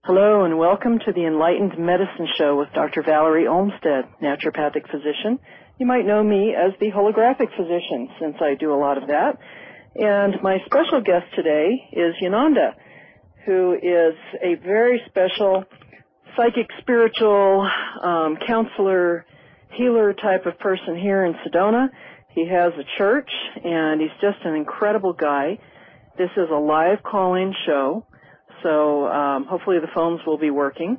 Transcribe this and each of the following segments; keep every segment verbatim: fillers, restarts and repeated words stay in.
Hello and welcome to the Enlightened Medicine Show with Doctor Valerie Olmstead, naturopathic physician. You might know me as the holographic physician since I do a lot of that. And my special guest today is Yonanda, who is a very special psychic, spiritual, um, counselor, healer type of person here in Sedona. He has a church and he's just an incredible guy. This is a live call-in show. So um, hopefully the phones will be working,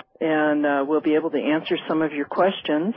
and uh, we'll be able to answer some of your questions.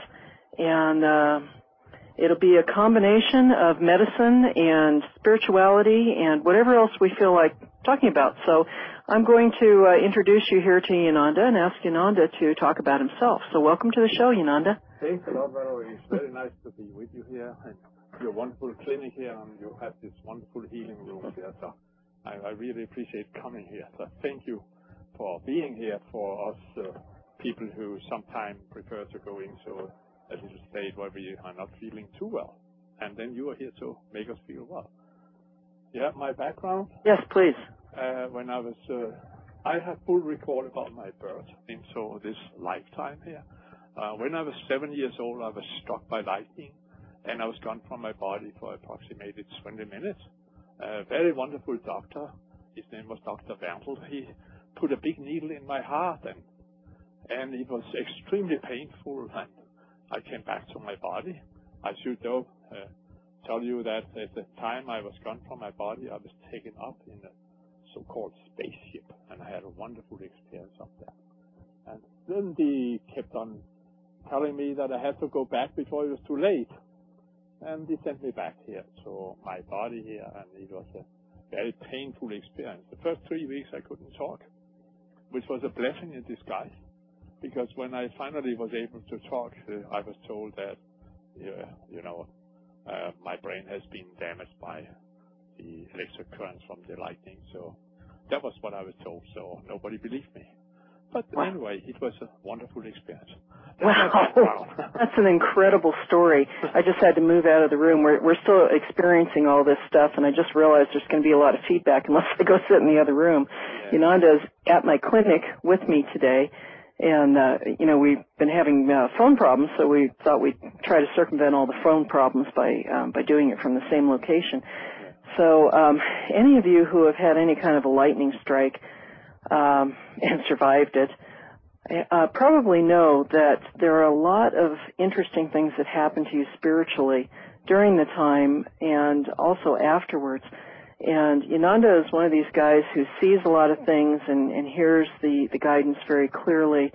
And uh, it'll be a combination of medicine and spirituality and whatever else we feel like talking about. So I'm going to uh, introduce you here to Yonanda and ask Yonanda to talk about himself. So welcome to the show, Yonanda. Thanks a lot, Valerie. It's very nice to be with you here, and your wonderful clinic here, and you have this wonderful healing room here. So I, I really appreciate coming here. So thank you for being here for us uh, people who sometimes prefer to go into a little state where we are not feeling too well. And then you are here to make us feel well. You have my background? Yes, please. Uh, when I was, uh, I have full recall about my birth into this lifetime here. Uh, when I was seven years old, I was struck by lightning, and I was gone from my body for approximately twenty minutes. A very wonderful doctor. His name was Doctor Werntel. He put a big needle in my heart, and and it was extremely painful. And I came back to my body. I should though uh, tell you that at the time I was gone from my body, I was taken up in a so-called spaceship, and I had a wonderful experience of that. And then they kept on telling me that I had to go back before it was too late. And they sent me back here to my body here, and it was a very painful experience. The first three weeks I couldn't talk, which was a blessing in disguise, because when I finally was able to talk, uh, I was told that, uh, you know, uh, my brain has been damaged by the electric currents from the lightning. So that was what I was told, so nobody believed me. But wow. Anyway, it was a wonderful experience. That's wow, that's an incredible story. I just had to move out of the room. We're, we're still experiencing all this stuff, and I just realized there's going to be a lot of feedback unless I go sit in the other room. Yeah. Yonanda is at my clinic with me today, and, uh, you know, we've been having uh, phone problems, so we thought we'd try to circumvent all the phone problems by, um, by doing it from the same location. Yeah. So um, any of you who have had any kind of a lightning strike um, and survived it, Uh, probably know that there are a lot of interesting things that happen to you spiritually during the time and also afterwards. And Yonanda is one of these guys who sees a lot of things and, and hears the, the guidance very clearly,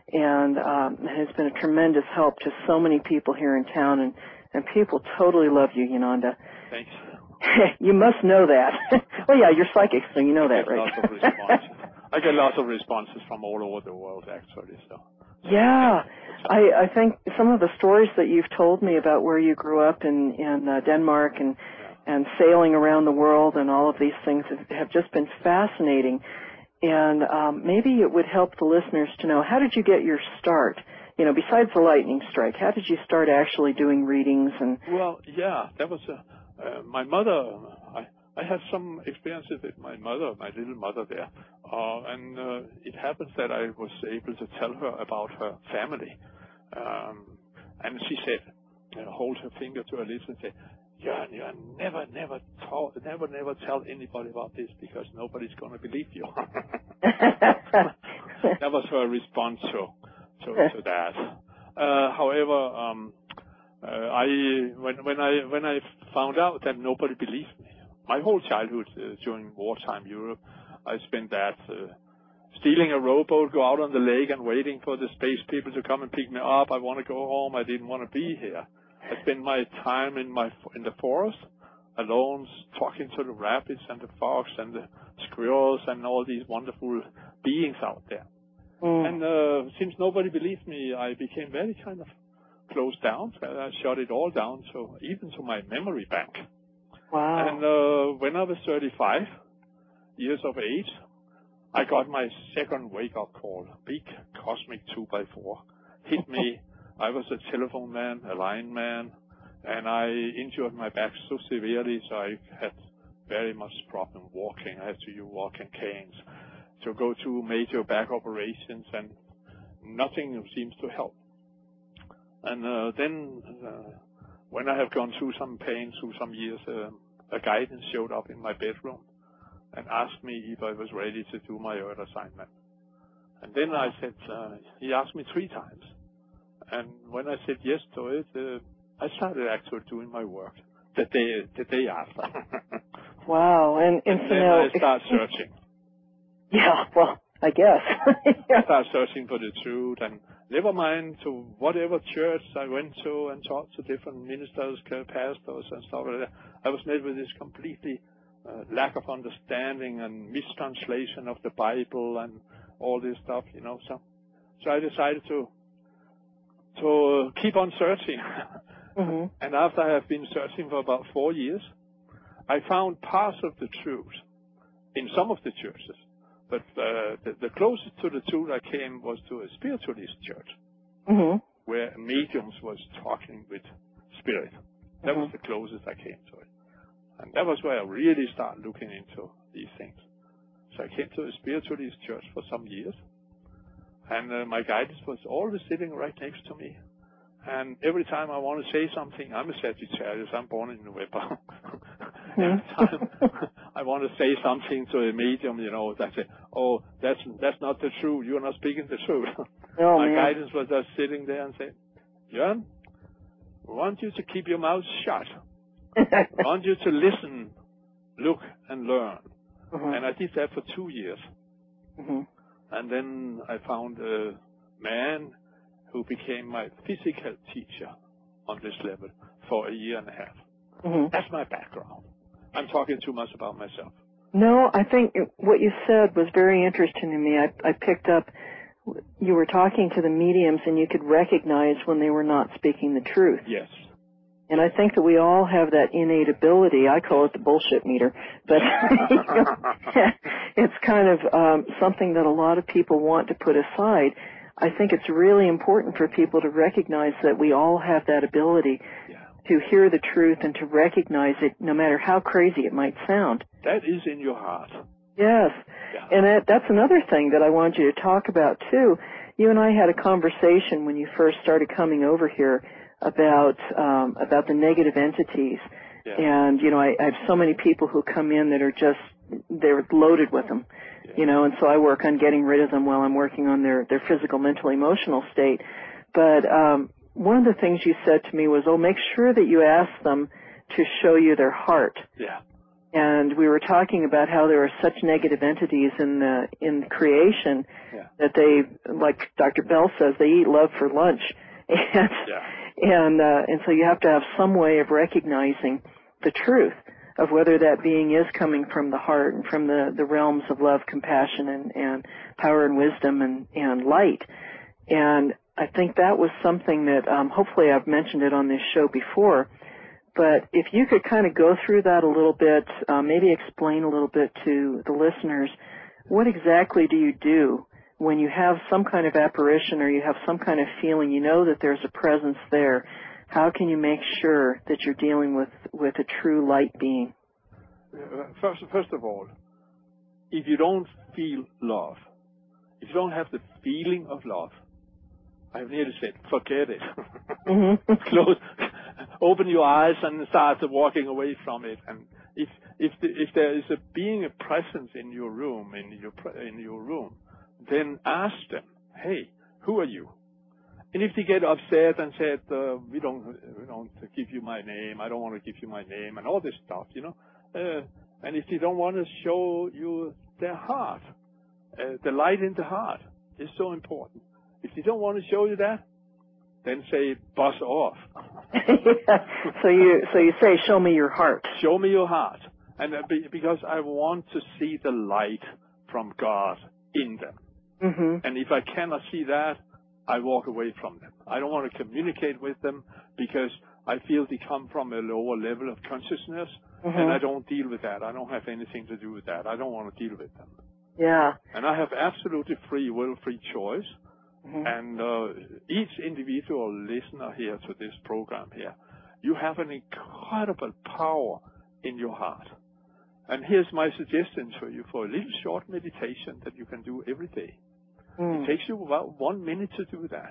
and um, has been a tremendous help to so many people here in town, and, and people totally love you, Yonanda. Thanks. You must know that. Well, yeah, you're psychic, so you know that, right? Lots of responses. I get lots of responses from all over the world, actually. So. Yeah, I, I think some of the stories that you've told me about where you grew up in, in uh, Denmark and yeah. and sailing around the world and all of these things have, have just been fascinating. And um, maybe it would help the listeners to know, how did you get your start? You know, besides the lightning strike, how did you start actually doing readings? And well, yeah, that was a, uh, my mother. I, I had some experiences with my mother, my little mother there, uh, and uh, it happens that I was able to tell her about her family. Um, and she said, you know, hold her finger to her lips and say, Jørgen, Jørgen, never, never, talk, never, never tell anybody about this because nobody's going to believe you. That was her response to to, to that. Uh, however, um, uh, I when when I when I found out that nobody believed me. My whole childhood uh, during wartime Europe, I spent that uh, stealing a rowboat, go out on the lake and waiting for the space people to come and pick me up. I want to go home. I didn't want to be here. I spent my time in my in the forest, alone, talking to the rabbits and the fox and the squirrels and all these wonderful beings out there. Mm. And uh, since nobody believed me, I became very kind of closed down. I shut it all down, so even to my memory bank. Wow. And uh, when I was thirty-five years of age, I got my second wake-up call. Big cosmic two by four hit me. I was a telephone man, a line man, and I injured my back so severely, so I had very much problem walking. I had to use walking canes. to go to major back operations, and nothing seems to help. And uh, then, uh, when I have gone through some pain, through some years, uh, a guidance showed up in my bedroom and asked me if I was ready to do my Earth assignment. And then I said, uh, he asked me three times. And when I said yes to it, uh, I started actually doing my work the day, the day after. Wow. And, and, and so then now, I start searching. Yeah, well, I guess. I start searching for the truth, and never mind to whatever church I went to and talked to different ministers, pastors, and stuff like that. I was met with this completely uh, lack of understanding and mistranslation of the Bible and all this stuff, you know. So, so I decided to to keep on searching. Mm-hmm. And after I have been searching for about four years, I found parts of the truth in some of the churches. But uh, the, the closest to the truth I came was to a spiritualist church, mm-hmm. where mediums was talking with spirit. That mm-hmm. was the closest I came to it. And that was where I really started looking into these things. So I came to a spiritualist church for some years. And uh, my guidance was always sitting right next to me. And every time I want to say something, I'm a Sagittarius, I'm born in November. Every time I want to say something to a medium, you know, I say, oh, that's that's not the truth. You're not speaking the truth. Oh, my man. Guidance was just sitting there and saying, Jørgen, I want you to keep your mouth shut. I want you to listen, look, and learn. Mm-hmm. And I did that for two years. Mm-hmm. And then I found a man who became my physical teacher on this level for a year and a half. Mm-hmm. That's my background. I'm talking too much about myself. No, I think what you said was very interesting to me. I, I picked up, you were talking to the mediums and you could recognize when they were not speaking the truth. Yes. And I think that we all have that innate ability. I call it the bullshit meter. But you know, it's kind of um, something that a lot of people want to put aside. I think it's really important for people to recognize that we all have that ability yeah. to hear the truth and to recognize it, no matter how crazy it might sound. That is in your heart. Yes. Yeah. And that, that's another thing that I want you to talk about, too. You and I had a conversation when you first started coming over here about um, about the negative entities. Yeah. And, you know, I, I have so many people who come in that are just, they're loaded with them. You know, and so I work on getting rid of them while I'm working on their, their physical, mental, emotional state. But um, one of the things you said to me was, oh, make sure that you ask them to show you their heart. Yeah. And we were talking about how there are such negative entities in the in creation yeah. that they, like Doctor Bell says, they eat love for lunch. And yeah. and uh, and so you have to have some way of recognizing the truth of whether that being is coming from the heart and from the, the realms of love, compassion, and, and power and wisdom and, and light. And I think that was something that um, hopefully I've mentioned it on this show before. But if you could kind of go through that a little bit, uh, maybe explain a little bit to the listeners, what exactly do you do when you have some kind of apparition or you have some kind of feeling, you know that there's a presence there? How can you make sure that you're dealing with, with a true light being? First, first of all, if you don't feel love, if you don't have the feeling of love, I've nearly said, forget it. Mm-hmm. Close, open your eyes and start walking away from it. And if if the, if there is a being, a presence in your room, in your in your room, then ask them, hey, who are you? And if they get upset and said, uh, we don't, we don't give you my name, I don't want to give you my name, and all this stuff, you know, uh, and if they don't want to show you their heart, uh, the light in the heart is so important. If they don't want to show you that, then say, buzz off. Yeah. So you, so you say, show me your heart. Show me your heart, and uh, be, because I want to see the light from God in them. Mm-hmm. And if I cannot see that, I walk away from them. I don't want to communicate with them because I feel they come from a lower level of consciousness, mm-hmm. and I don't deal with that. I don't have anything to do with that. I don't want to deal with them. Yeah. And I have absolutely free will, free choice. Mm-hmm. And uh, each individual listener here to this program here, you have an incredible power in your heart. And here's my suggestion for you for a little short meditation that you can do every day. Mm. It takes you about one minute to do that.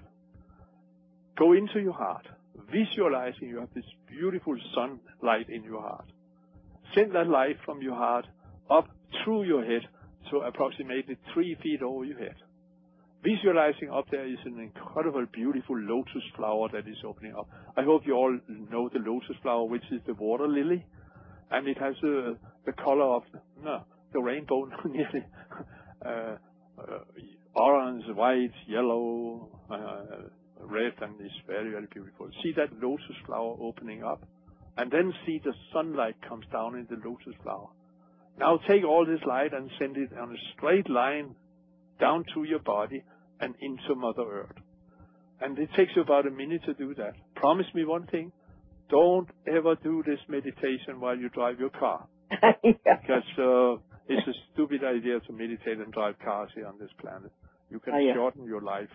Go into your heart, visualizing you have this beautiful sunlight in your heart. Send that light from your heart up through your head to approximately three feet over your head. Visualizing up there is an incredible, beautiful lotus flower that is opening up. I hope you all know the lotus flower, which is the water lily. And it has uh, the color of no, the rainbow, nearly. uh, uh, orange, white, yellow, uh, red, and it's very, very beautiful. See that lotus flower opening up? And then see the sunlight comes down in the lotus flower. Now take all this light and send it on a straight line down to your body and into Mother Earth. And it takes you about a minute to do that. Promise me one thing. Don't ever do this meditation while you drive your car. Yeah. Because uh, it's a stupid idea to meditate and drive cars here on this planet. You can oh, yeah. shorten your life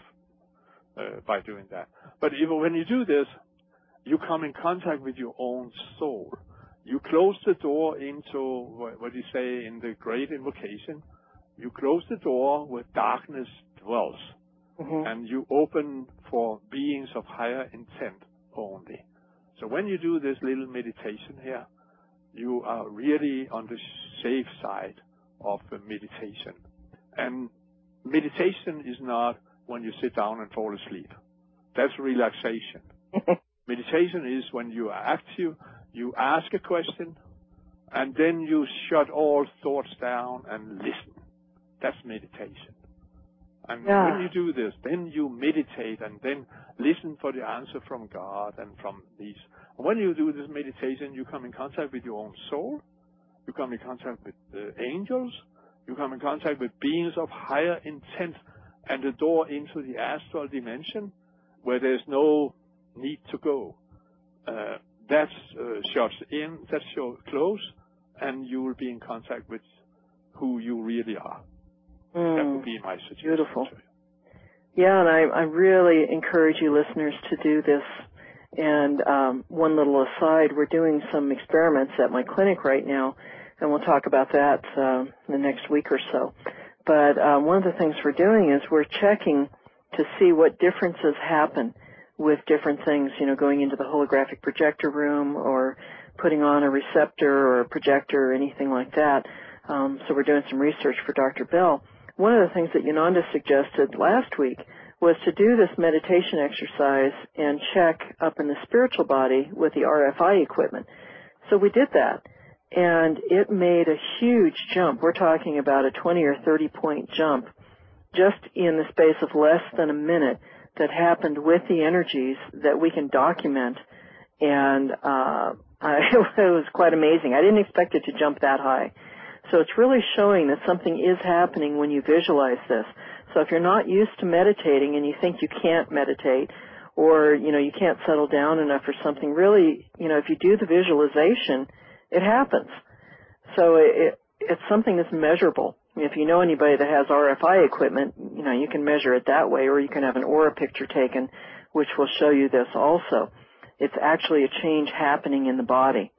uh, by doing that. But even when you do this, you come in contact with your own soul. You close the door into what you say in the great invocation. You close the door where darkness dwells. Mm-hmm. And you open for beings of higher intent only. So when you do this little meditation here, you are really on the safe side of meditation. And meditation is not when you sit down and fall asleep. That's relaxation. Meditation is when you are active, you ask a question, and then you shut all thoughts down and listen. That's meditation. And yeah. when you do this, then you meditate and then listen for the answer from God and from these. When you do this meditation, you come in contact with your own soul. You come in contact with the angels. You come in contact with beings of higher intent and the door into the astral dimension where there's no need to go. Uh, that's uh, shuts in, that's your close, and you will be in contact with who you really are. Mm, that would be my suggestion. Beautiful. To you. Yeah, and I, I really encourage you listeners to do this. And um, one little aside, we're doing some experiments at my clinic right now, and we'll talk about that uh, in the next week or so. But uh, one of the things we're doing is we're checking to see what differences happen with different things, you know, going into the holographic projector room or putting on a receptor or a projector or anything like that. Um, so we're doing some research for Doctor Bell. One of the things that Yonanda suggested last week was to do this meditation exercise and check up in the spiritual body with the R F I equipment. So we did that, and it made a huge jump. We're talking about a twenty or thirty point jump just in the space of less than a minute that happened with the energies that we can document, and uh, it was quite amazing. I didn't expect it to jump that high. So it's really showing that something is happening when you visualize this. So if you're not used to meditating and you think you can't meditate, or, you know, you can't settle down enough or something, really, you know, if you do the visualization, it happens. So it, it's something that's measurable. If you know anybody that has R F I equipment, you know, you can measure it that way, or you can have an aura picture taken, which will show you this also. It's actually a change happening in the body.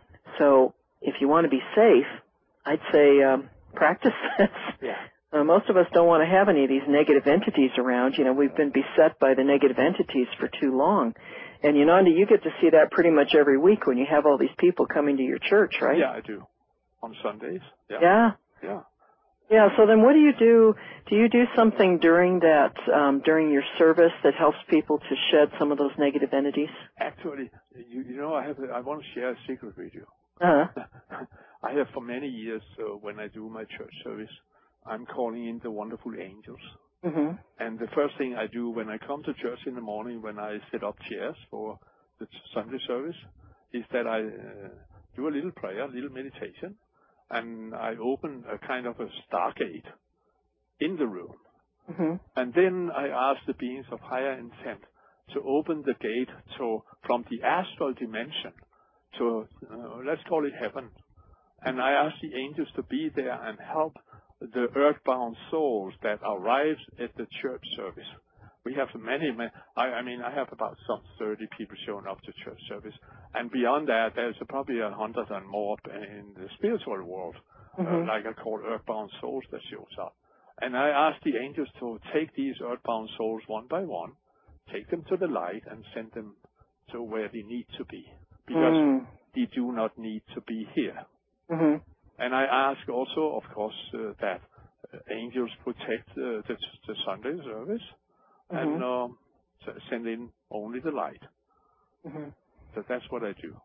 So if you want to be safe, I'd say um, practice this. Yeah. Uh, most of us don't want to have any of these negative entities around. You know, we've been beset by the negative entities for too long. And, Yonanda, you get to see that pretty much every week when you have all these people coming to your church, right? Yeah, I do. On Sundays. Yeah. Yeah. Yeah. Yeah, so then what do you do? Do you do something during that, um, during your service that helps people to shed some of those negative entities? Actually, you, you know, I have. I want to share a secret with you. Uh-huh. I have for many years, uh, when I do my church service, I'm calling in the wonderful angels. Mm-hmm. And the first thing I do when I come to church in the morning, when I set up chairs for the Sunday service, is that I uh, do a little prayer, a little meditation, and I open a kind of a stargate in the room. Mm-hmm. And then I ask the beings of higher intent to open the gate to from the astral dimension to, uh, let's call it heaven. And I ask the angels to be there and help the earthbound souls that arrive at the church service We have many, many I, I mean, I have about some thirty people showing up to church service. And beyond that, there's probably a hundred and more in the spiritual world, mm-hmm. uh, like I call earthbound souls that shows up. And I ask the angels to take these earthbound souls one by one, take them to the light, and send them to where they need to be. Because mm. they do not need to be here. Mm-hmm. And I ask also, of course, uh, that uh, angels protect uh, the, the Sunday service mm-hmm. and uh, send in only the light. Mm-hmm. So that's what I do.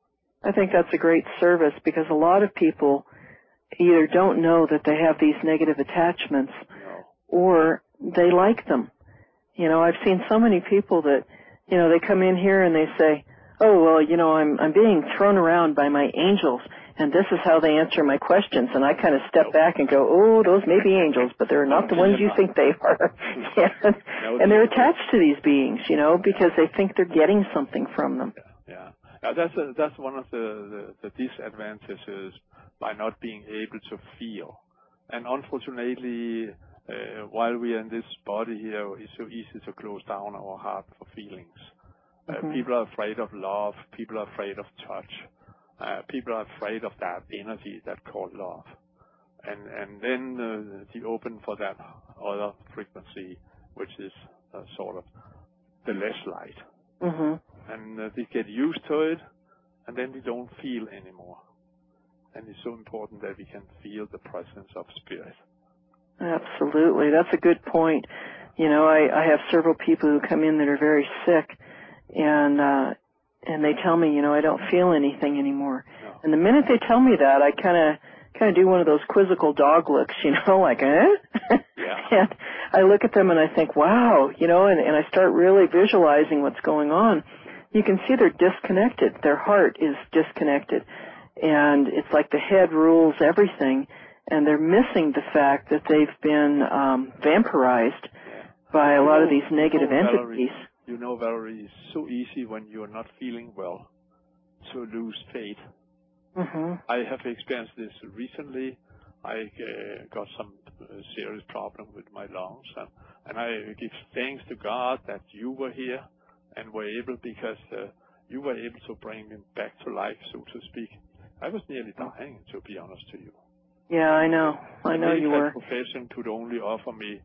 I think that's a great service because a lot of people either don't know that they have these negative attachments no. or they like them. You know, I've seen so many people that, you know, they come in here and they say, oh, well, you know, I'm, I'm being thrown around by my angels, and this is how they answer my questions. And I kind of step nope. back and go, oh, those may be angels, but they're not the ones you think they are. and, and they're attached to these beings, you know, because they think they're getting something from them. Yeah, yeah. Uh, that's, a, that's one of the, the, the disadvantages by not being able to feel. And unfortunately, uh, while we are in this body here, it's so easy to close down our heart for feelings. Uh, mm-hmm. People are afraid of love. People are afraid of touch. Uh, people are afraid of that energy that called love. And and then uh, they open for that other frequency, which is uh, sort of the less light. Mm-hmm. And uh, they get used to it, and then they don't feel anymore. And it's so important that we can feel the presence of spirit. Absolutely. That's a good point. You know, I, I have several people who come in that are very sick, and uh, and they tell me, you know, I don't feel anything anymore. No. And the minute they tell me that, I kind of kind of do one of those quizzical dog looks, you know, like, eh? Yeah. And I look at them and I think, wow, you know, and, and I start really visualizing what's going on. You can see they're disconnected. Their heart is disconnected. And it's like the head rules everything, and they're missing the fact that they've been um, vampirized yeah. by a you lot know, of these negative you know, entities. Valerie, you know, Valerie, it's so easy when you're not feeling well to lose faith. Mm-hmm. I have experienced this recently. I uh, got some uh, serious problem with my lungs, and, and I give thanks to God that you were here and were able, because uh, you were able to bring me back to life, so to speak. I was nearly dying, to be honest to you. Yeah, I know. I know you were. The profession could only offer me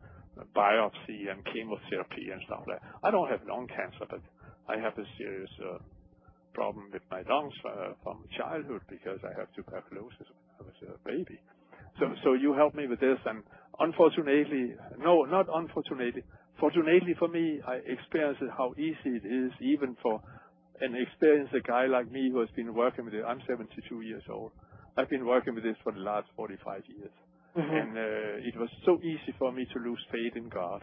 biopsy and chemotherapy and stuff like that. I don't have lung cancer, but I have a serious uh, problem with my lungs uh, from childhood because I have tuberculosis when I was a baby. So, so you helped me with this, and unfortunately, no, not unfortunately, fortunately for me, I experienced how easy it is, even for an experienced guy like me who has been working with it. I'm seventy-two years old. I've been working with this for the last forty-five years. Mm-hmm. And uh, it was so easy for me to lose faith in God.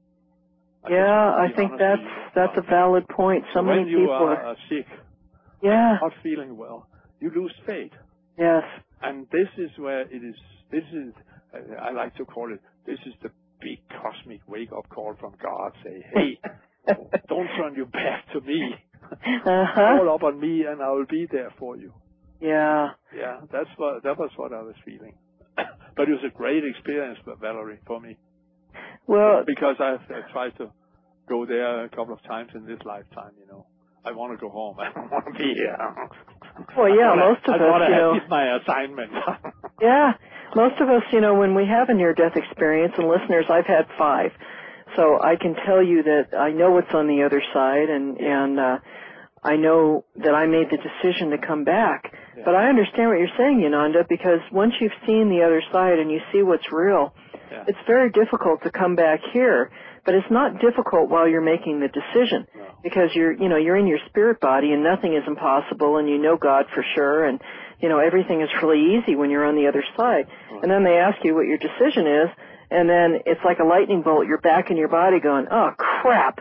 I yeah, I think that's that's a valid point. So, so many when you people are are sick, yeah. not feeling well, you lose faith. Yes. And this is where it is, this is, uh, I like to call it, this is the big cosmic wake-up call from God. Say, hey, don't turn your back to me. Uh-huh. Call up on me and I will be there for you. Yeah. Yeah, that's what, that was what I was feeling. But it was a great experience, Valerie, for me. Well, because I've, I've tried to go there a couple of times in this lifetime, you know. I want to go home. I don't want to be here. Well, yeah, I most I, of I us, you know. It's my assignment. Yeah, most of us, you know, when we have a near-death experience, and listeners, I've had five, so I can tell you that I know what's on the other side, and and uh, I know that I made the decision to come back. Yeah. But I understand what you're saying, Yonanda, because once you've seen the other side and you see what's real, yeah. it's very difficult to come back here. But it's not difficult while you're making the decision, no. because you're, you know, you're in your spirit body and nothing is impossible, and you know God for sure, and you know everything is really easy when you're on the other side. Right. And then they ask you what your decision is, and then it's like a lightning bolt. You're back in your body going, oh crap,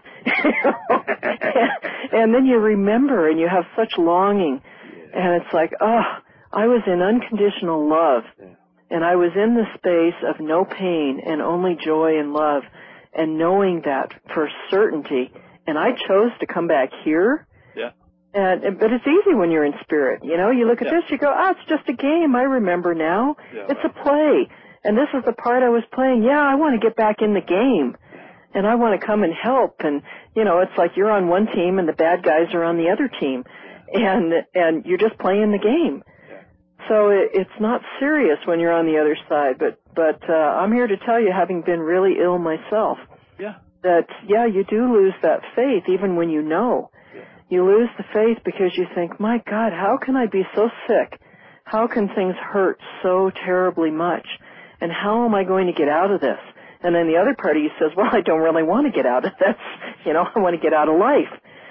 and then you remember and you have such longing, yeah. and it's like, oh, I was in unconditional love, yeah. and I was in the space of no pain and only joy and love. And knowing that for certainty, and I chose to come back here. Yeah. And but it's easy when you're in spirit. You know, you look at yeah. this, you go, ah, it's just a game. I remember now. Yeah, it's right. a play, and this is the part I was playing. Yeah, I want to get back in the game. and I want to come and help. And, you know, it's like you're on one team and the bad guys are on the other team. And, and you're just playing the game. So it, it's not serious when you're on the other side. But, but, uh, I'm here to tell you, having been really ill myself, yeah. that, yeah, you do lose that faith even when you know. Yeah. You lose the faith because you think, my God, how can I be so sick? How can things hurt so terribly much? And how am I going to get out of this? And then the other part of you says, well, I don't really want to get out of this. You know, I want to get out of life.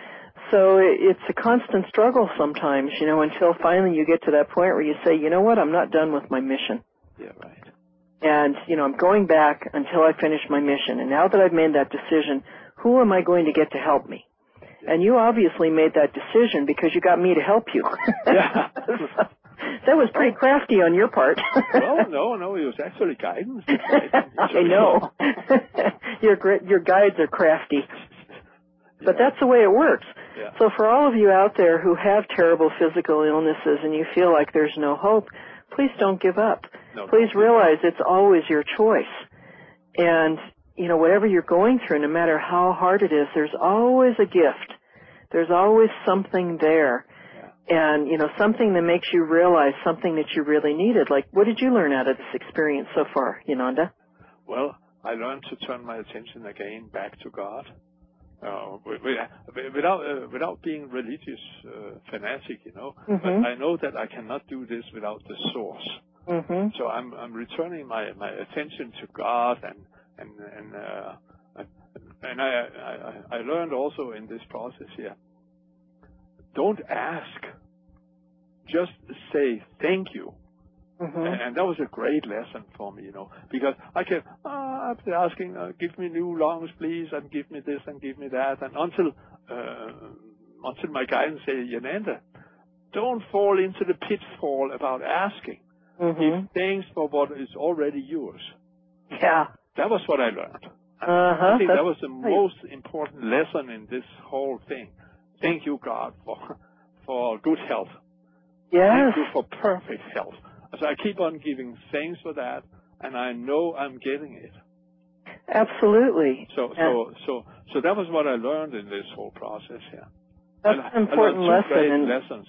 So it's a constant struggle sometimes, you know, until finally you get to that point where you say, you know what, I'm not done with my mission. Yeah, right. And, you know, I'm going back until I finish my mission. And now that I've made that decision, who am I going to get to help me? Yeah. And you obviously made that decision because you got me to help you. Yeah. So, that was pretty crafty on your part. Well, no, no, it was actually guidance. I know. your your guides are crafty. But that's the way it works. Yeah. So for all of you out there who have terrible physical illnesses and you feel like there's no hope, please don't give up. No, please realize it's always your choice. And, you know, whatever you're going through, no matter how hard it is, there's always a gift. There's always something there. And, you know, something that makes you realize something that you really needed. Like, what did you learn out of this experience so far, Yonanda? Well, I learned to turn my attention again back to God. Uh, without uh, without being religious uh, fanatic, you know. Mm-hmm. But I know that I cannot do this without the source. Mm-hmm. So I'm I'm returning my, my attention to God, and and and uh, and I, I I learned also in this process here. Don't ask. Just say thank you. Mm-hmm. And, and that was a great lesson for me, you know, because I kept oh, I've been asking, uh, give me new lungs, please, and give me this and give me that, and until uh, until my guidance said, Yonanda, don't fall into the pitfall about asking. Mm-hmm. Give thanks for what is already yours. Yeah. That was what I learned. Uh-huh. I think That's that was the right. most important lesson in this whole thing. Thank you, God, for for good health. Yes. Thank you for perfect health. So I keep on giving thanks for that, and I know I'm getting it. Absolutely. So, so, so, so that was what I learned in this whole process here. That's I, an important I learned two lesson. great And lessons,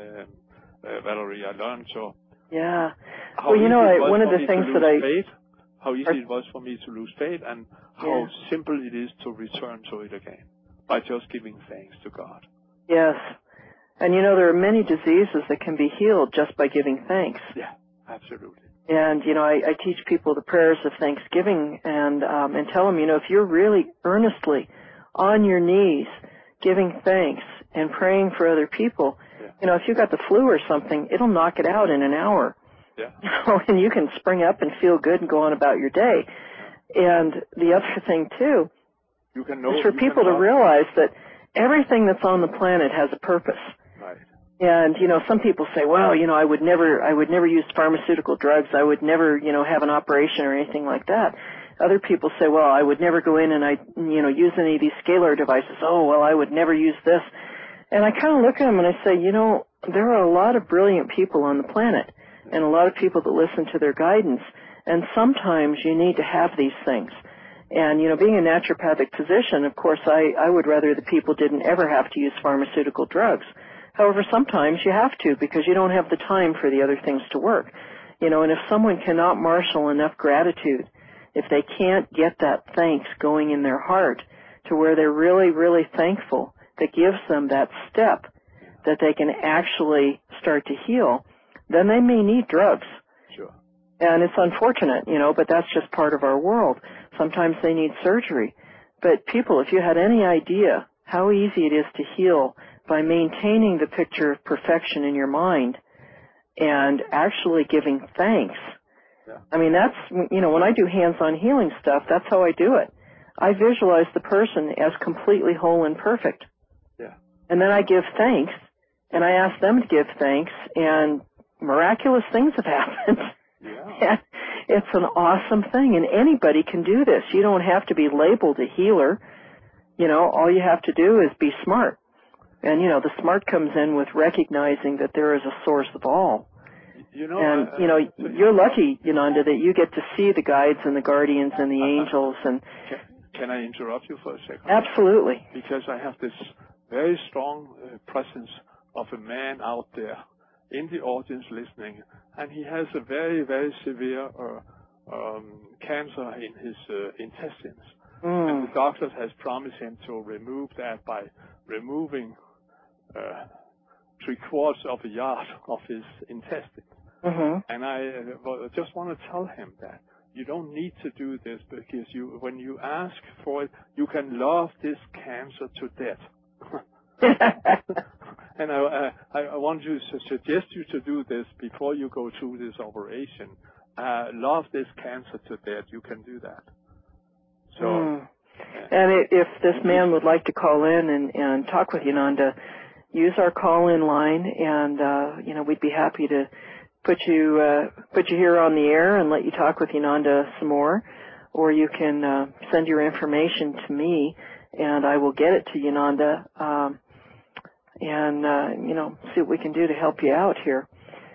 uh, uh, Valerie. I learned so. Yeah. How well, you know, I, easy it was one of for the me things to that lose I faith, how easy Are, it was for me to lose faith, and how yeah. simple it is to return to it again by just giving thanks to God. Yes. And you know, there are many diseases that can be healed just by giving thanks. Yeah, absolutely. And, you know, I, I teach people the prayers of thanksgiving and, um, and tell them, you know, if you're really earnestly on your knees giving thanks and praying for other people, yeah. you know, if you got the flu or something, it'll knock it out in an hour. Yeah. You know, and you can spring up and feel good and go on about your day. Yeah. And the other thing, too, you can know, is for people to realize that everything that's on the planet has a purpose. Right. And, you know, some people say, well, you know, I would never, I would never use pharmaceutical drugs. I would never, you know, have an operation or anything like that. Other people say, well, I would never go in and I, you know, use any of these scalar devices. Oh, well, I would never use this. And I kind of look at them and I say, you know, there are a lot of brilliant people on the planet and a lot of people that listen to their guidance. And sometimes you need to have these things. And, you know, being a naturopathic physician, of course, I, I would rather the people didn't ever have to use pharmaceutical drugs. However, sometimes you have to because you don't have the time for the other things to work. You know, and if someone cannot marshal enough gratitude, if they can't get that thanks going in their heart to where they're really, really thankful, that gives them that step that they can actually start to heal, then they may need drugs. Sure. And it's unfortunate, you know, but that's just part of our world. Sometimes they need surgery. But people, if you had any idea how easy it is to heal by maintaining the picture of perfection in your mind and actually giving thanks. Yeah. I mean, that's, you know, when I do hands-on healing stuff, that's how I do it. I visualize the person as completely whole and perfect. Yeah. And then I give thanks, and I ask them to give thanks, and miraculous things have happened. Yeah. It's an awesome thing, and anybody can do this. You don't have to be labeled a healer. You know, all you have to do is be smart. And, you know, the smart comes in with recognizing that there is a source of all. You know, and, uh, you know, uh, you're lucky, Yonanda, that you get to see the guides and the guardians and the angels and can, can can I interrupt you for a second? Absolutely. Because I have this very strong uh, presence of a man out there in the audience listening, and he has a very, very severe uh, um, cancer in his uh, intestines. Mm. And the doctor has promised him to remove that by removing uh, three quarters of a yard of his intestines. Mm-hmm. And I uh, just want to tell him that you don't need to do this, because you, when you ask for it, you can love this cancer to death. And I, I, I want to suggest you to do this before you go through this operation. Uh, love this cancer to death. You can do that. So, mm. yeah. And if this man would like to call in and, and talk with Yonanda, use our call-in line, and uh, you know, we'd be happy to put you uh, put you here on the air and let you talk with Yonanda some more. Or you can uh, send your information to me, and I will get it to Yonanda. Um, and, uh, you know, see what we can do to help you out here.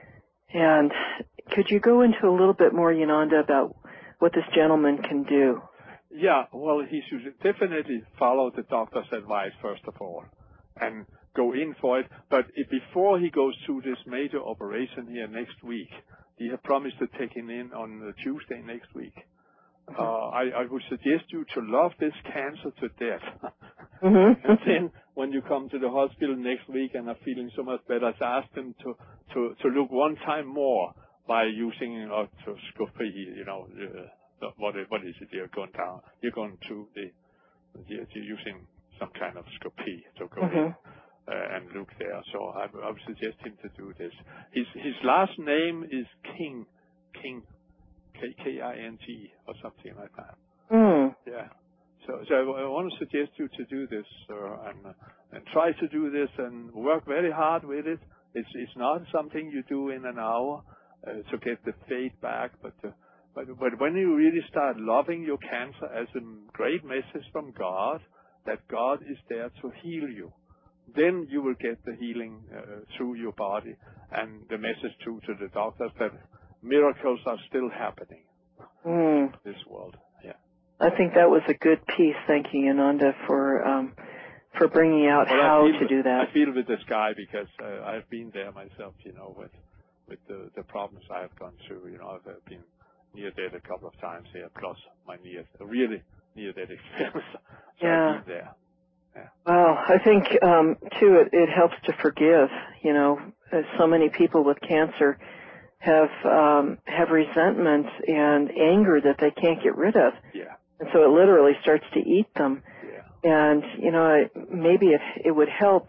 And could you go into a little bit more, Yonanda, about what this gentleman can do? Yeah, well, he should definitely follow the doctor's advice, first of all, and go in for it. But if, before he goes through this major operation here next week, he has promised to take him in on Tuesday next week. Uh, I, I would suggest you to love this cancer to death. Mm-hmm. And then when you come to the hospital next week and are feeling so much better, ask them to, to, to look one time more by using otoscopy, you know, uh, what, what is it you're going down? You're going to the, you're using some kind of scopy to go mm-hmm. in uh, and look there. So I, I would suggest him to do this. His, his last name is King, King. K I N G or something like that. Mm. Yeah. So, so I, I want to suggest you to do this, uh, and, uh, and try to do this and work very hard with it. It's it's not something you do in an hour uh, to get the faith back, but, uh, but but when you really start loving your cancer as a great message from God, that God is there to heal you, then you will get the healing uh, through your body, and the message too to the doctors that miracles are still happening mm. in this world. Yeah, I think that was a good piece. Thank you, Yonanda, for um, for bringing out well, how to with, do that. I feel with this guy because uh, I've been there myself. You know, with with the, the problems I have gone through. You know, I've been near death a couple of times here, plus my near, really near death experience. So yeah. I've been there. Yeah. Well, I think um, too it, it helps to forgive. You know, so many people with cancer have um, have resentment and anger that they can't get rid of. Yeah. And so it literally starts to eat them. Yeah. And, you know, maybe if it would help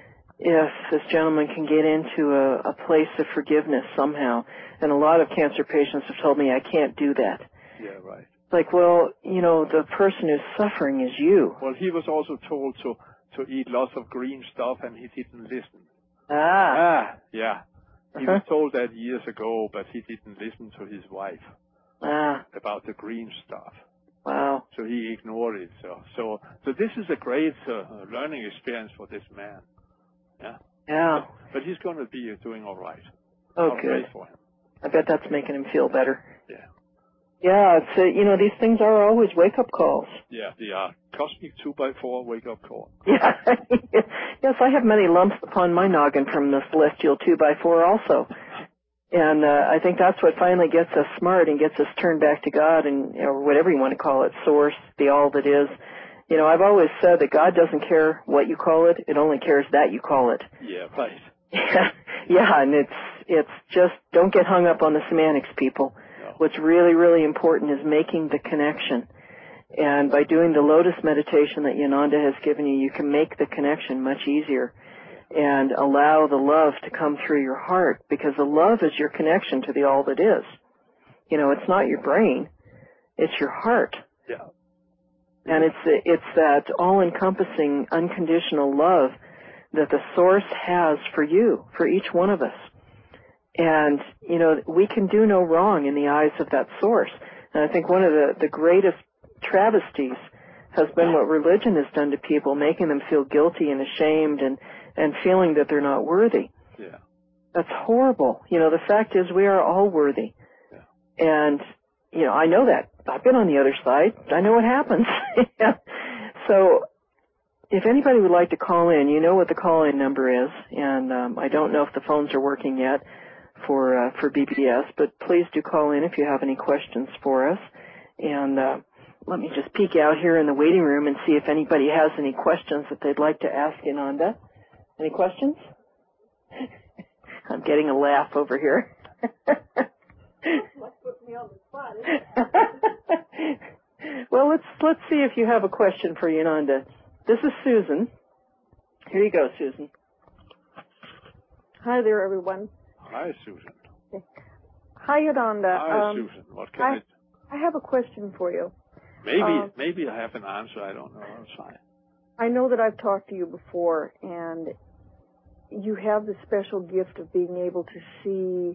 if this gentleman can get into a, a place of forgiveness somehow. And a lot of cancer patients have told me, I can't do that. Yeah, right. Like, well, you know, the person who's suffering is you. Well, he was also told to, to eat lots of green stuff, and he didn't listen. Ah. Ah, yeah. He uh-huh. was told that years ago, but he didn't listen to his wife ah. about the green stuff. Wow. So he ignored it. So, so, so this is a great uh, learning experience for this man. Yeah. Yeah. But, but he's going to be doing all right. Oh, I'll good. pray for him. I bet that's making him feel better. Yeah. Yeah, it's uh, you know, these things are always wake-up calls. Yeah, they are. Cosmic two by four wake-up call. Yeah. Yes, I have many lumps upon my noggin from the celestial two by four also. And uh, I think that's what finally gets us smart and gets us turned back to God, and or whatever you want to call it, source, the all that is. You know, I've always said that God doesn't care what you call it, it only cares that you call it. Yeah, right. Yeah, and it's it's just, don't get hung up on the semantics, people. No. What's really, really important is making the connection. And by doing the lotus meditation that Yonanda has given you, you can make the connection much easier and allow the love to come through your heart, because the love is your connection to the all that is. You know, it's not your brain, it's your heart. Yeah. And it's it's that all-encompassing, unconditional love that the Source has for you, for each one of us. And, you know, we can do no wrong in the eyes of that Source. And I think one of the, the greatest travesties has been what religion has done to people, making them feel guilty and ashamed and, and feeling that they're not worthy. Yeah. That's horrible. You know, the fact is we are all worthy. Yeah. And, you know, I know that. I've been on the other side. I know what happens. So if anybody would like to call in, you know what the call-in number is, and um, I don't know if the phones are working yet for uh, for B B S, but please do call in if you have any questions for us. And uh, let me just peek out here in the waiting room and see if anybody has any questions that they'd like to ask Inanda. Any questions? I'm getting a laugh over here. Put me on the spot. Well, let's let's see if you have a question for Inanda. This is Susan. Here you go, Susan. Hi there, everyone. Hi, Susan. Hi, Inanda. Hi, um, Susan. What can I, it? I have a question for you. Maybe um, maybe I have an answer. I don't know. I'm fine. I know that I've talked to you before, and you have the special gift of being able to see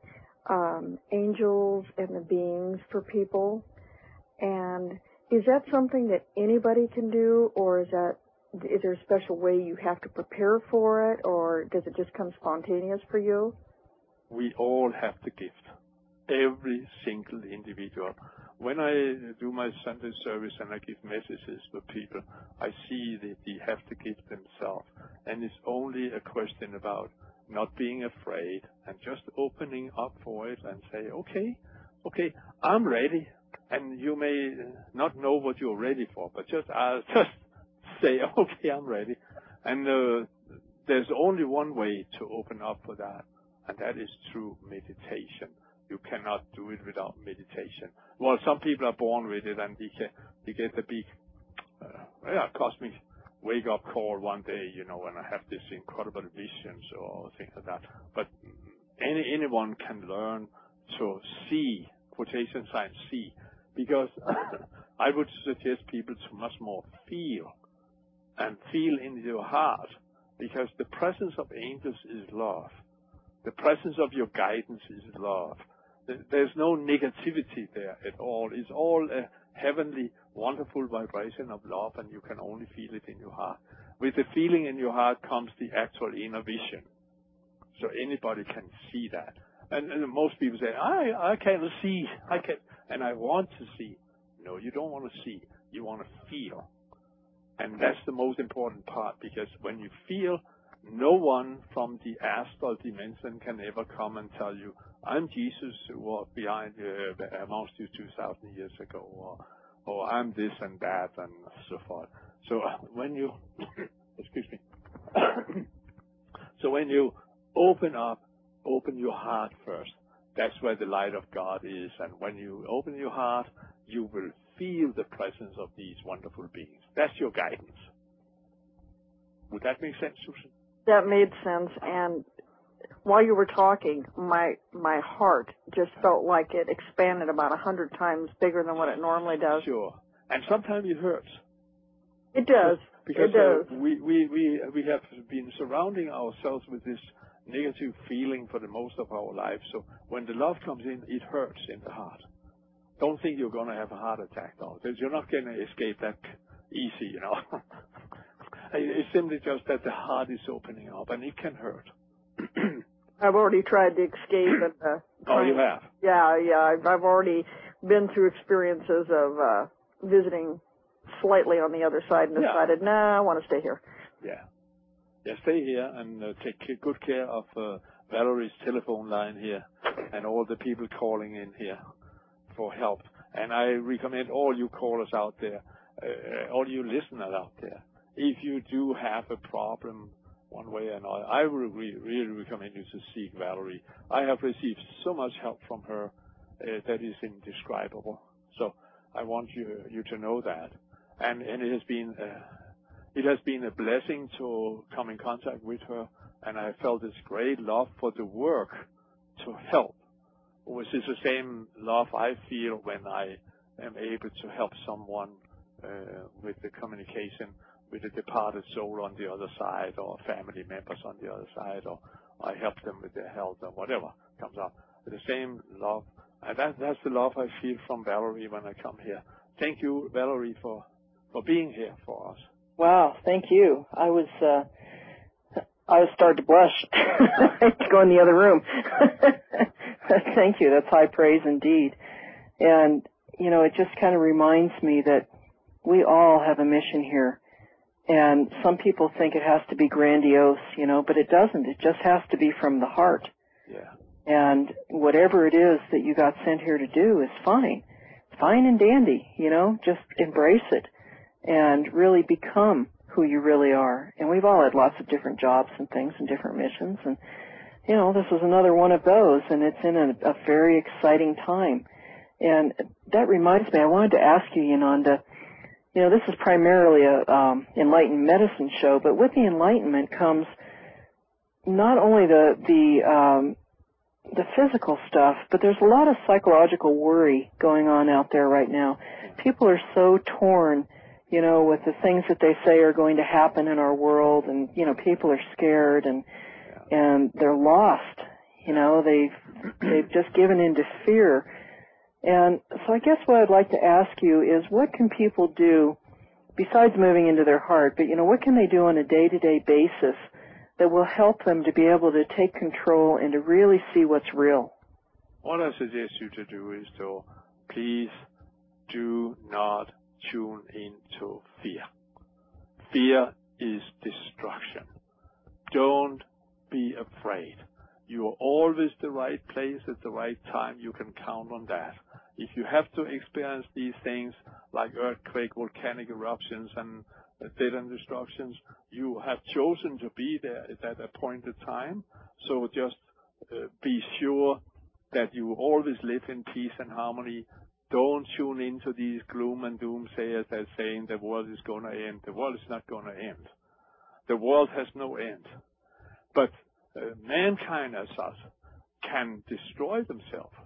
um, angels and the beings for people. And is that something that anybody can do, or is that is there a special way you have to prepare for it, or does it just come spontaneous for you? We all have the gift. Every single individual. When I do my Sunday service and I give messages for people, I see that they have the gift themselves. And it's only a question about not being afraid and just opening up for it and say, okay, okay, I'm ready. And you may not know what you're ready for, but just uh, just say, okay, I'm ready. And uh, there's only one way to open up for that, and that is through meditation. You cannot do it without meditation. Well, some people are born with it, and they, can, they get a big uh, yeah, cosmic wake-up call one day, you know, and I have this incredible visions or things like that. But any anyone can learn to see, quotation signs, see, because I would suggest people to much more feel and feel in your heart, because the presence of angels is love. The presence of your guidance is love. There's no negativity there at all. It's all a heavenly, wonderful vibration of love, and you can only feel it in your heart. With the feeling in your heart comes the actual inner vision. So anybody can see that. And, and most people say, I, I can't see, I can, and I want to see. No, you don't want to see. You want to feel. And that's the most important part, because when you feel, no one from the astral dimension can ever come and tell you, I'm Jesus who was behind uh, amongst you two thousand years ago, or, or I'm this and that, and so forth. So uh, when you, excuse me, so when you open up, open your heart first. That's where the light of God is. And when you open your heart, you will feel the presence of these wonderful beings. That's your guidance. Would that make sense, Susan? That made sense. And while you were talking, my my heart just felt like it expanded about a hundred times bigger than what it normally does. Sure. And sometimes it hurts. It does. Because it does. Uh, we, we, we, we have been surrounding ourselves with this negative feeling for the most of our life. So when the love comes in, it hurts in the heart. Don't think you're going to have a heart attack, though. You're not going to escape that easy, you know. It's simply just that the heart is opening up, and it can hurt. I've already tried to escape. And, uh, oh, you have? Yeah, yeah. I've, I've already been through experiences of uh, visiting slightly on the other side and decided, yeah. nah, I want to stay here. Yeah. Yeah, stay here and uh, take good care of uh, Valerie's telephone line here and all the people calling in here for help. And I recommend all you callers out there, uh, all you listeners out there, if you do have a problem one way or another, I would really, really recommend you to seek Valerie. I have received so much help from her uh, that is indescribable. So I want you you to know that. And, and it has been uh, it has been a blessing to come in contact with her, and I felt this great love for the work to help, which is the same love I feel when I am able to help someone uh, with the communication with a departed soul on the other side, or family members on the other side, or I help them with their health, or whatever comes up. The same love, and that, that's the love I feel from Valerie when I come here. Thank you, Valerie, for, for being here for us. Wow, thank you. I was, uh, I was starting to blush. I had to go in the other room. Thank you. That's high praise indeed. And, you know, it just kind of reminds me that we all have a mission here. And some people think it has to be grandiose, you know, but it doesn't. It just has to be from the heart. Yeah. And whatever it is that you got sent here to do is fine. Fine and dandy, you know, just embrace it and really become who you really are. And we've all had lots of different jobs and things and different missions. And, you know, this was another one of those, and it's in a, a very exciting time. And that reminds me, I wanted to ask you, Yonanda, you know, this is primarily a um, enlightened medicine show, but with the enlightenment comes not only the the um, the physical stuff, but there's a lot of psychological worry going on out there right now. People are so torn, you know, with the things that they say are going to happen in our world, and you know, people are scared and and they're lost. You know, they've they've just given in to fear. And so I guess what I'd like to ask you is, what can people do, besides moving into their heart, but, you know, what can they do on a day-to-day basis that will help them to be able to take control and to really see what's real? What I suggest you to do is to please do not tune into fear. Fear is destruction. Don't be afraid. You are always the right place at the right time. You can count on that. If you have to experience these things like earthquake, volcanic eruptions, and death and destructions, you have chosen to be there at that appointed time. So just uh, be sure that you always live in peace and harmony. Don't tune into these gloom and doomsayers that are saying the world is going to end. The world is not going to end. The world has no end. But uh, mankind as such can destroy themselves.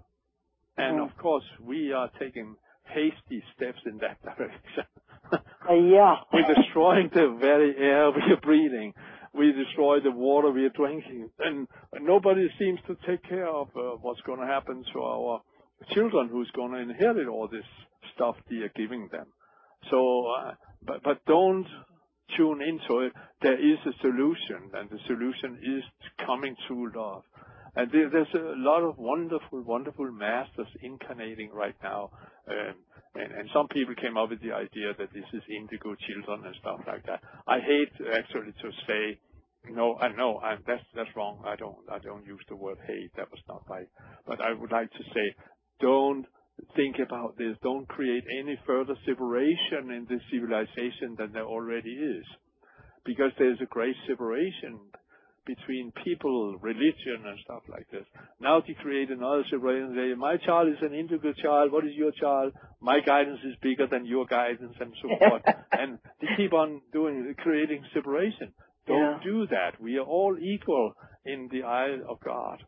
And of course, we are taking hasty steps in that direction. uh, yeah. We're destroying the very air we are breathing. We destroy the water we are drinking. And nobody seems to take care of uh, what's going to happen to our children, who's going to inherit all this stuff they are giving them. So, uh, but, but don't tune into it. There is a solution, and the solution is coming through love. And there, there's a lot of wonderful, wonderful masters incarnating right now. Um, and, and some people came up with the idea that this is indigo children and stuff like that. I hate actually to say, no, I know, I'm, that's, that's wrong. I don't, I don't use the word hate. That was not right. But I would like to say, don't think about this. Don't create any further separation in this civilization than there already is. Because there's a great separation between people, religion, and stuff like this. Now they create another separation. They say, my child is an indigo child. What is your child? My guidance is bigger than your guidance, and so forth. And they keep on doing, creating separation. Don't yeah. do that. We are all equal in the eye of God.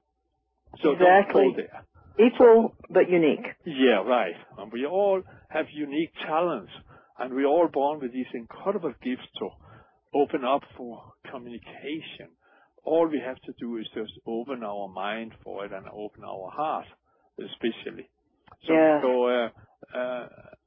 So exactly. Don't go there. Equal but unique. Yeah, right. And we all have unique talents, and we're all born with these incredible gifts to open up for communication. All we have to do is just open our mind for it and open our heart, especially. So, yeah. so uh, uh,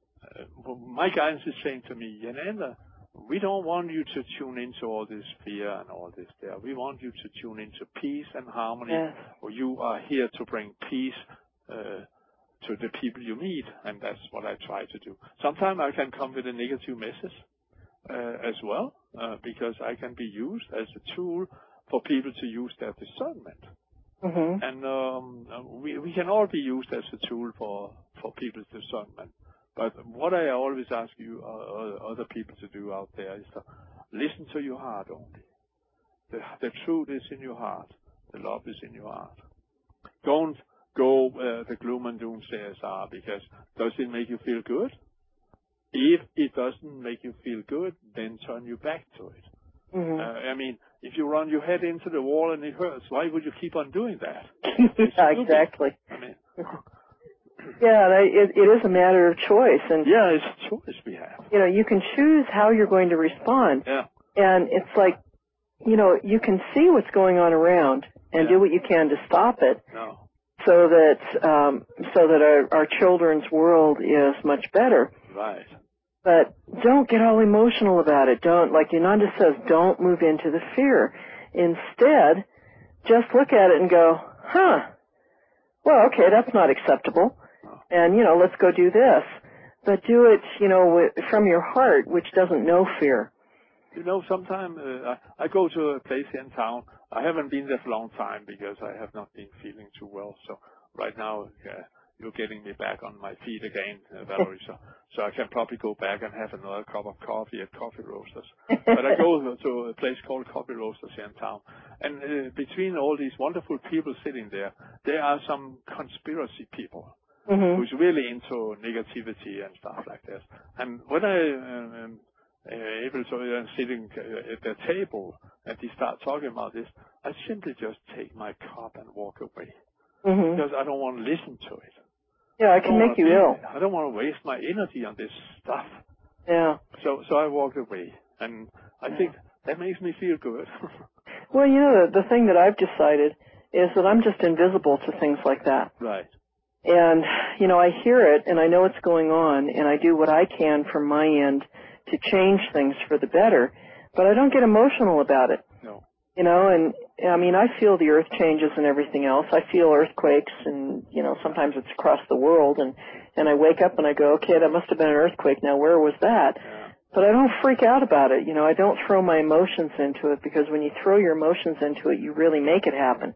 my guidance is saying to me, Yonanda, we don't want you to tune into all this fear and all this there. We want you to tune into peace and harmony. Yes. You are here to bring peace uh, to the people you meet, and that's what I try to do. Sometimes I can come with a negative message uh, as well, uh, because I can be used as a tool for people to use their discernment. Mm-hmm. And um, we, we can all be used as a tool for, for people's discernment. But what I always ask you, uh, other people to do out there, is to listen to your heart only. The, the truth is in your heart. The love is in your heart. Don't go uh, the gloom and doomsayers are, because does it make you feel good? If it doesn't make you feel good, then turn your back to it. Mm-hmm. Uh, I mean, if you run your head into the wall and it hurts, why would you keep on doing that? Yeah, exactly. I mean, yeah, it, it is a matter of choice, and yeah, it's a choice we have. You know, you can choose how you're going to respond. Yeah. And it's like, you know, you can see what's going on around and yeah. do what you can to stop it. No. So that um, so that our, our children's world is much better. Right. But don't get all emotional about it. Don't, like Yonanda says, don't move into the fear. Instead, just look at it and go, huh, well, okay, that's not acceptable. and, you know, let's go do this. But do it, you know, from your heart, which doesn't know fear. You know, sometimes uh, I, I go to a place in town. I haven't been there for a long time because I have not been feeling too well. So right now, uh, you're getting me back on my feet again, uh, Valerie. So, so I can probably go back and have another cup of coffee at Coffee Roasters. But I go to a place called Coffee Roasters here in town. And uh, between all these wonderful people sitting there, there are some conspiracy people. Mm-hmm. Who's really into negativity and stuff like this. And when I um, uh, able to uh, sitting uh, at the table and they start talking about this, I simply just take my cup and walk away mm-hmm. because I don't want to listen to it. Yeah, it can make you ill. I don't want to waste my energy on this stuff. Yeah. So, so I walk away, and I yeah. think that makes me feel good. Well, you know, the, the thing that I've decided is that I'm just invisible to things like that. Right. And, you know, I hear it and I know what's going on and I do what I can from my end to change things for the better, but I don't get emotional about it. No. You know, and I mean, I feel the earth changes and everything else. I feel earthquakes and, you know, sometimes it's across the world and, and I wake up and I go, okay, that must have been an earthquake. Now, where was that? Yeah. But I don't freak out about it. You know, I don't throw my emotions into it because when you throw your emotions into it, you really make it happen.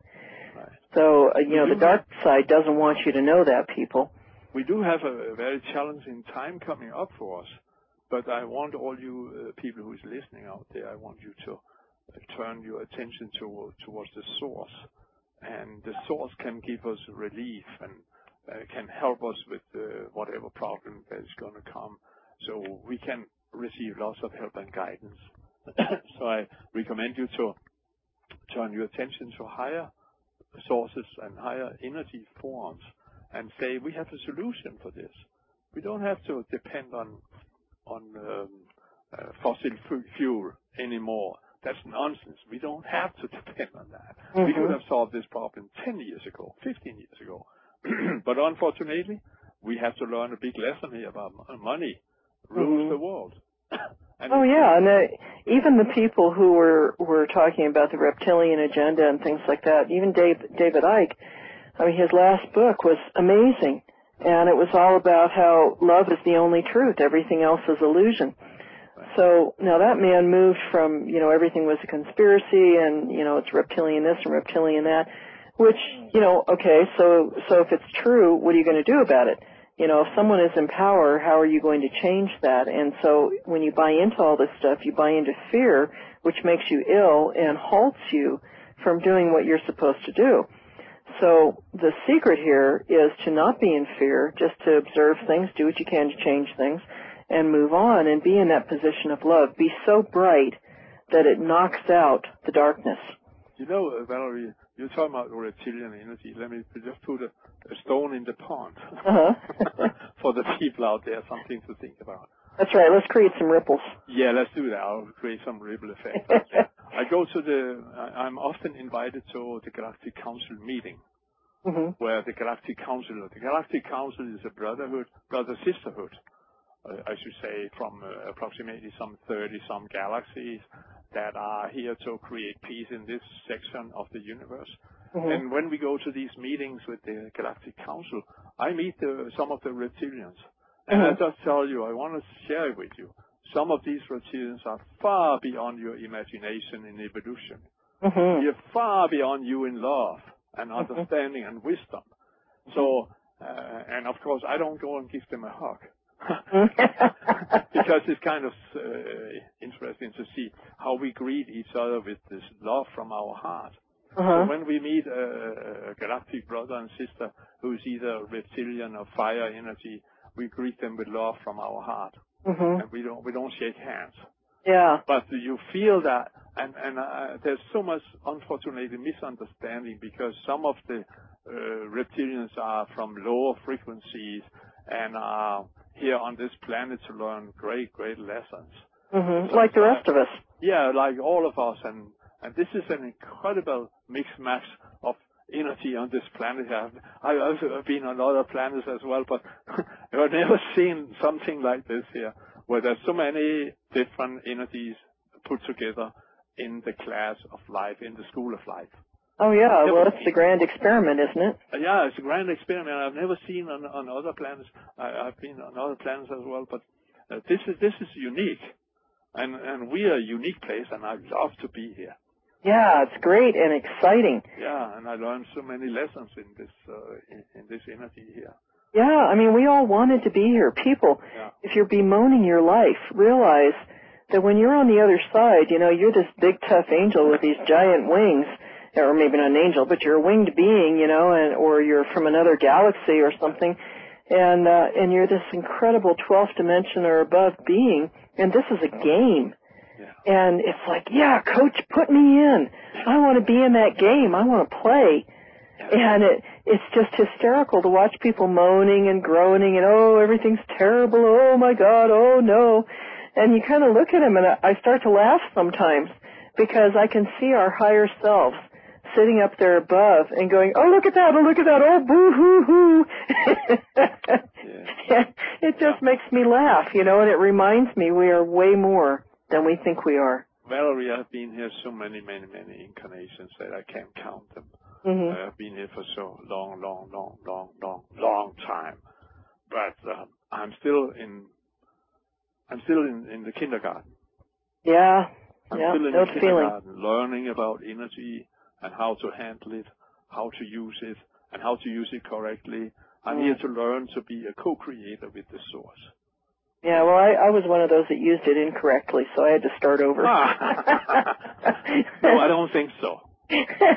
So, uh, you know, the dark side doesn't want you to know that, people. We do have a, a very challenging time coming up for us, but I want all you uh, people who is listening out there, I want you to uh, turn your attention to, towards the source. And the source can give us relief and uh, can help us with uh, whatever problem that is going to come. So we can receive lots of help and guidance. So I recommend you to turn your attention to higher sources and higher energy forms and say we have a solution for this. We don't have to depend on on um, uh, fossil fuel anymore. That's nonsense. We don't have to depend on that. Mm-hmm. We could have solved this problem ten years ago, fifteen years ago. But unfortunately, we have to learn a big lesson here about money rules mm-hmm. the world. Oh yeah, and uh, even the people who were were talking about the reptilian agenda and things like that, even Dave, David Icke, I mean, his last book was amazing, and it was all about how love is the only truth, everything else is illusion. So now that man moved from, you know, everything was a conspiracy and, you know, it's reptilian this and reptilian that, which, you know, okay, so so if it's true, what are you going to do about it? You know, if someone is in power, how are you going to change that? And so when you buy into all this stuff, you buy into fear, which makes you ill and halts you from doing what you're supposed to do. So the secret here is to not be in fear, just to observe things, do what you can to change things, and move on and be in that position of love. Be so bright that it knocks out the darkness. You know, uh, Valerie, you're talking about reptilian energy. Let me just put a, a stone in the pond uh-huh. for the people out there, something to think about. That's right. Let's create some ripples. Yeah, let's do that. I'll create some ripple effect. I go to the, I'm often invited to the Galactic Council meeting, mm-hmm. where the Galactic Council, the Galactic Council is a brotherhood, brother-sisterhood, uh, I should say, from uh, approximately some thirty some galaxies that are here to create peace in this section of the universe. Mm-hmm. And when we go to these meetings with the Galactic Council, I meet the, some of the reptilians. And mm-hmm. I just tell you, I want to share it with you. Some of these reptilians are far beyond your imagination in evolution. Mm-hmm. They're far beyond you in love and understanding mm-hmm. and wisdom. So, uh, and of course, I don't go and give them a hug. Because it's kind of uh, interesting to see how we greet each other with this love from our heart. Uh-huh. So when we meet a, a galactic brother and sister who's either reptilian or fire energy, we greet them with love from our heart, mm-hmm. and we don't we don't shake hands. Yeah. But you feel that, and and uh, there's so much unfortunately misunderstanding because some of the uh, reptilians are from lower frequencies and are here on this planet to learn great, great lessons. Mm-hmm. So, like the rest uh, of us. Yeah, like all of us. And, and this is an incredible mix-match of energy on this planet. I've, I've been on other planets as well, but I've never seen something like this here, where there's so many different energies put together in the class of life, in the school of life. Oh, yeah. Well, it's a grand experiment, isn't it? Uh, yeah, it's a grand experiment. I've never seen on, on other planets. I, I've been on other planets as well, but uh, this is this is unique. And, and we are a unique place, and I love to be here. Yeah, it's great and exciting. Yeah, and I learned so many lessons in this uh, in, in this energy here. Yeah, I mean, we all wanted to be here. People, yeah. if you're bemoaning your life, realize that when you're on the other side, you know, you're this big, tough angel with these giant wings, or maybe not an angel, but you're a winged being, you know, and or you're from another galaxy or something, and uh, and you're this incredible twelfth dimension or above being, and this is a game. Yeah. And it's like, yeah, coach, put me in. I want to be in that game. I want to play. Yeah. And it, it's just hysterical to watch people moaning and groaning and, oh, everything's terrible. Oh, my God. Oh, no. And you kind of look at them, and I start to laugh sometimes because I can see our higher selves sitting up there above and going, oh, look at that. Oh, look at that. Oh, boo-hoo-hoo. Yeah. It just yeah. makes me laugh, you know, and it reminds me we are way more than we think we are. Well, we have been here so many, many, many incarnations that I can't count them. Mm-hmm. I have been here for so long, long, long, long, long, long time. But uh, I'm still in. I'm still in, in the kindergarten. Yeah. I'm yeah, still in those the kindergarten, feelings. learning about energy and how to handle it, how to use it, and how to use it correctly. I'm mm. here to learn to be a co-creator with the source. Yeah, well, I, I was one of those that used it incorrectly, so I had to start over. No, I don't think so. I,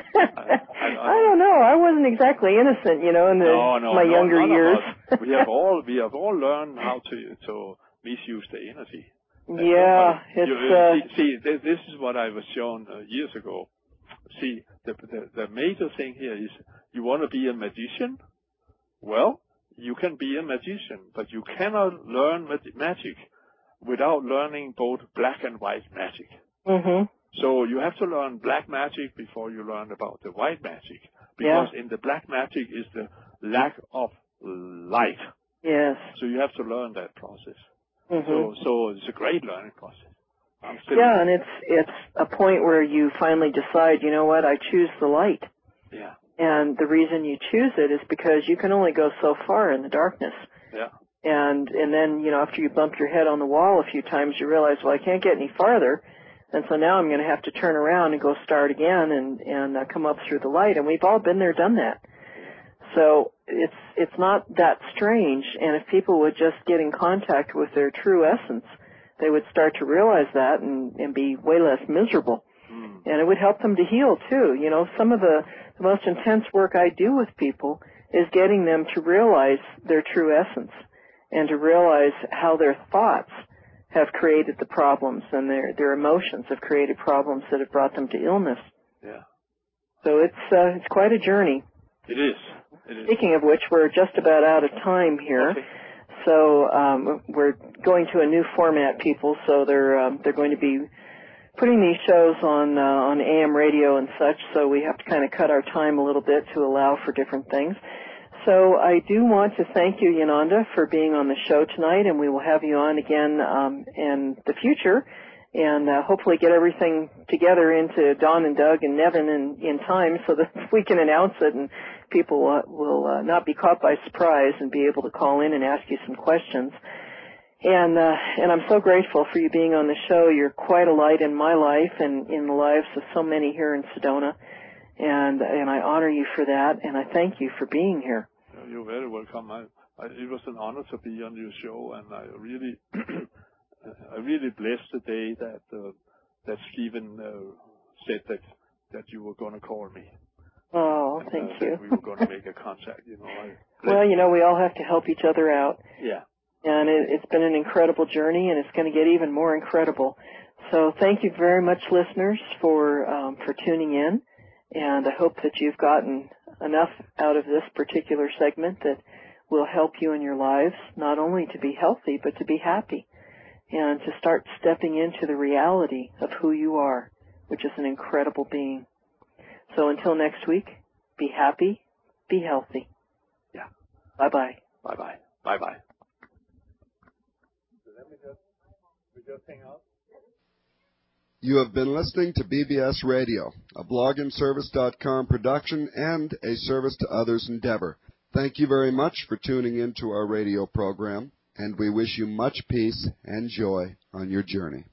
I, I, I don't know. I wasn't exactly innocent, you know, in the, no, no, my no, younger years. we have all we have all learned how to to misuse the energy. Yeah, so, it's you, uh, see, see. This is what I was shown uh, years ago. See, the, the the major thing here is you want to be a magician. Well, you can be a magician, but you cannot learn magic without learning both black and white magic. Mm-hmm. So you have to learn black magic before you learn about the white magic, because yeah. in the black magic is the lack of light. Yes. So you have to learn that process. Mm-hmm. So so it's a great learning process. Yeah, and it's it's a point where you finally decide, you know what, I choose the light. Yeah. And the reason you choose it is because you can only go so far in the darkness. Yeah. And and then, you know, after you bump your head on the wall a few times, you realize, well, I can't get any farther. And so now I'm going to have to turn around and go start again and, and uh, come up through the light. And we've all been there, done that. So it's it's not that strange. And if people would just get in contact with their true essence, they would start to realize that and, and be way less miserable. Mm. And it would help them to heal, too. You know, some of the, the most intense work I do with people is getting them to realize their true essence and to realize how their thoughts have created the problems and their, their emotions have created problems that have brought them to illness. Yeah. So it's uh, it's quite a journey. It is. It is. Speaking of which, we're just about out of time here. Okay. So um, we're going to a new format, people. So they're um, they're going to be putting these shows on uh, on A M radio and such. So we have to kind of cut our time a little bit to allow for different things. So I do want to thank you, Yolanda, for being on the show tonight, and we will have you on again um, in the future, and uh, hopefully get everything together into Don and Doug and Nevin in, in time so that we can announce it and people uh, will uh, not be caught by surprise and be able to call in and ask you some questions. And uh, and I'm so grateful for you being on the show. You're quite a light in my life and in the lives of so many here in Sedona, and and I honor you for that, and I thank you for being here. You're very welcome. I, I, it was an honor to be on your show, and I really, I really blessed the day that uh, that Stephen uh, said that that you were going to call me. Oh, and, thank uh, you. We were going to make a contact, you know. I well, you know, we all have to help each other out. Yeah. And it, it's been an incredible journey, and it's going to get even more incredible. So thank you very much, listeners, for um, for tuning in. And I hope that you've gotten enough out of this particular segment that will help you in your lives, not only to be healthy, but to be happy and to start stepping into the reality of who you are, which is an incredible being. So until next week, be happy, be healthy. Yeah. Bye-bye. Bye-bye. Bye-bye. So let me just, we just hang out. You have been listening to B B S Radio, a blog and service dot com production and a service to others endeavor. Thank you very much for tuning in to our radio program, and we wish you much peace and joy on your journey.